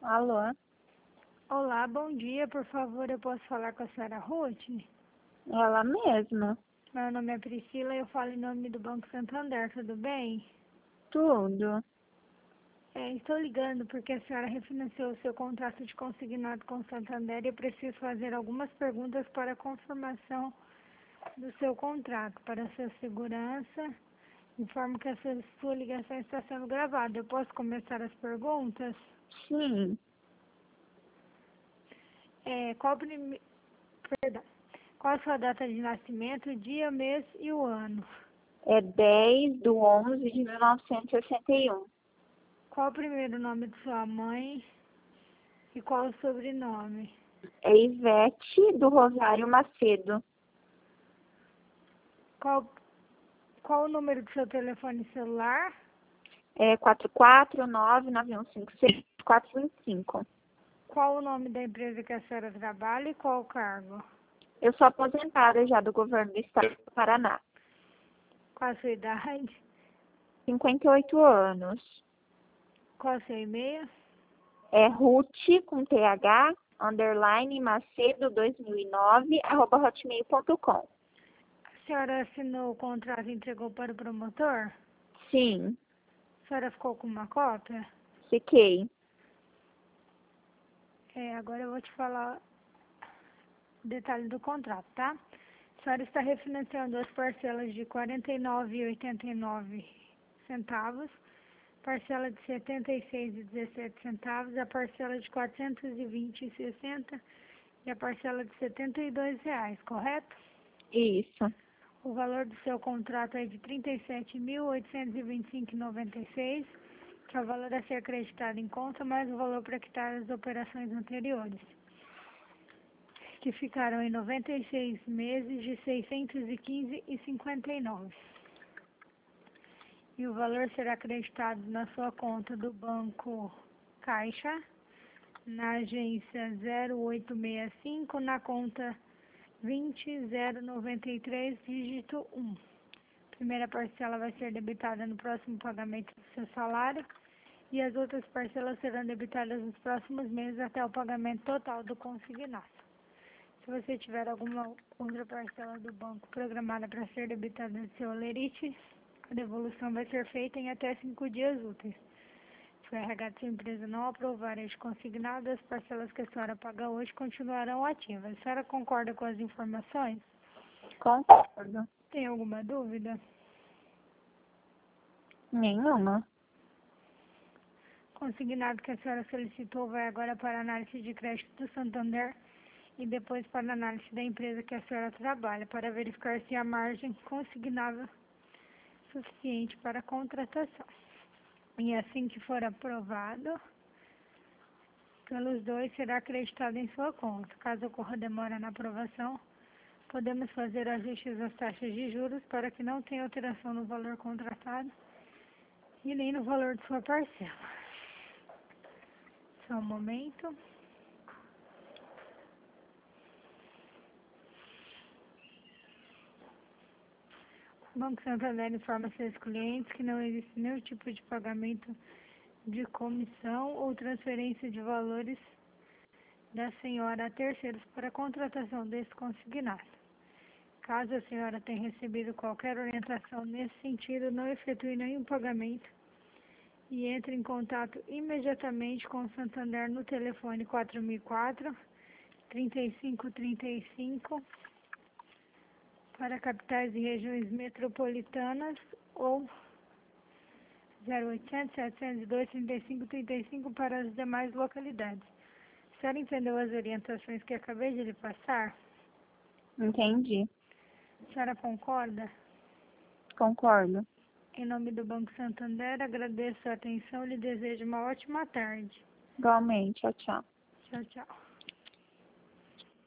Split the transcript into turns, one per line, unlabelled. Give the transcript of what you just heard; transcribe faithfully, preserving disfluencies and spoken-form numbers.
Alô?
Olá, bom dia. Por favor, eu posso falar com a senhora Ruth?
Ela mesma.
Meu nome é Priscila e eu falo em nome do Banco Santander, tudo bem?
Tudo.
É, estou ligando porque a senhora refinanciou o seu contrato de consignado com o Santander e eu preciso fazer algumas perguntas para a confirmação do seu contrato. Para a sua segurança, informo que essa sua ligação está sendo gravada. Eu posso começar as perguntas?
Sim.
É, qual, prime... Perdão. Qual a sua data de nascimento, dia, mês e o ano?
É dez de onze de mil novecentos e sessenta e um.
Qual o primeiro nome de sua mãe e qual o sobrenome?
É Ivete do Rosário Macedo.
Qual, qual o número do seu telefone celular?
É quatro quatro nove nove um cinco seis quatro cinco cinco.
Qual o nome da empresa que a senhora trabalha e qual o cargo?
Eu sou aposentada já do governo do estado do Paraná.
Qual a sua idade?
cinquenta e oito anos.
Qual o seu e-mail?
É Ruth com T H, underline Macedo dois mil e nove, arroba hotmail ponto com.
A senhora assinou o contrato e entregou para o promotor?
Sim,
A senhora ficou com uma cópia?
fiquei.
É, agora eu vou te falar o detalhe do contrato, tá? A senhora está refinanciando as parcelas de quarenta e nove reais e oitenta e nove centavos, parcela de setenta e seis reais e dezessete centavos, a parcela de quatrocentos e vinte reais e sessenta centavos e a parcela de setenta e dois reais, correto?
Isso.
O valor do seu contrato é de trinta e sete mil oitocentos e vinte e cinco reais e noventa e seis centavos, que é o valor a ser acreditado em conta, mais o valor para quitar as operações anteriores, que ficaram em noventa e seis meses de seiscentos e quinze reais e cinquenta e nove centavos. E o valor será acreditado na sua conta do Banco Caixa, na agência zero oito seis cinco, na conta vinte zero noventa e três, dígito um. A primeira parcela vai ser debitada no próximo pagamento do seu salário e as outras parcelas serão debitadas nos próximos meses até o pagamento total do consignado. Se você tiver alguma outra parcela do banco programada para ser debitada no seu holerite, a devolução vai ser feita em até cinco dias úteis. Se o R H de sua empresa não aprovar este consignado, as parcelas que a senhora paga hoje continuarão ativas. A senhora concorda com as informações?
Concordo.
Tem alguma dúvida?
Nenhuma.
O consignado que a senhora solicitou vai agora para a análise de crédito do Santander e depois para a análise da empresa que a senhora trabalha, para verificar se há margem consignável suficiente para a contratação. E assim que for aprovado pelos dois, será acreditado em sua conta. Caso ocorra demora na aprovação, podemos fazer ajustes às taxas de juros para que não tenha alteração no valor contratado e nem no valor de sua parcela. Só um momento. O Banco Santander informa seus clientes que não existe nenhum tipo de pagamento de comissão ou transferência de valores da senhora a terceiros para a contratação desse consignado. Caso a senhora tenha recebido qualquer orientação nesse sentido, não efetue nenhum pagamento e entre em contato imediatamente com o Santander no telefone quatro mil e quatro, trinta e cinco trinta e cinco para capitais e regiões metropolitanas ou zero oitocentos, setecentos e dois, trinta e cinco trinta e cinco para as demais localidades. A senhora entendeu as orientações que acabei de lhe passar?
Entendi.
A senhora concorda?
Concordo.
Em nome do Banco Santander, agradeço a atenção e lhe desejo uma ótima tarde.
Igualmente. Tchau, tchau.
Tchau, tchau.